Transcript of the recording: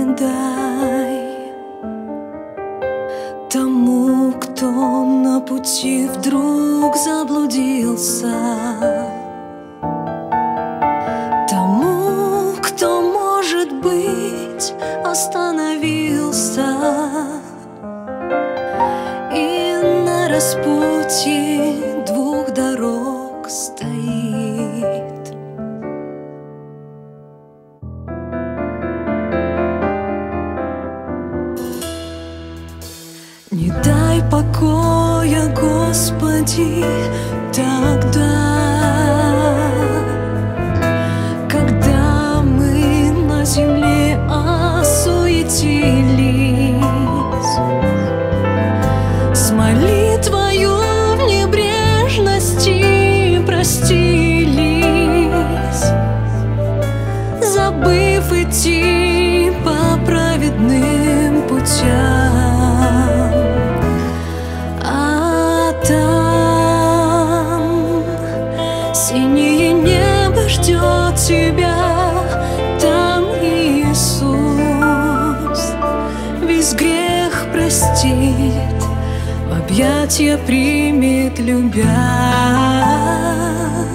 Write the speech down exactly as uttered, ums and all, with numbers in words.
дай тому, кто на пути вдруг заблудился, тому, кто, может быть, остановился и на распутье двух дорог стоит. Не дай покоя, Господи, тогда, когда мы на земле осуетились, с молитвою в небрежности простились, забыв идти по праведным путям. Синее небо ждет тебя, там Иисус весь грех простит, в объятья примет, любя.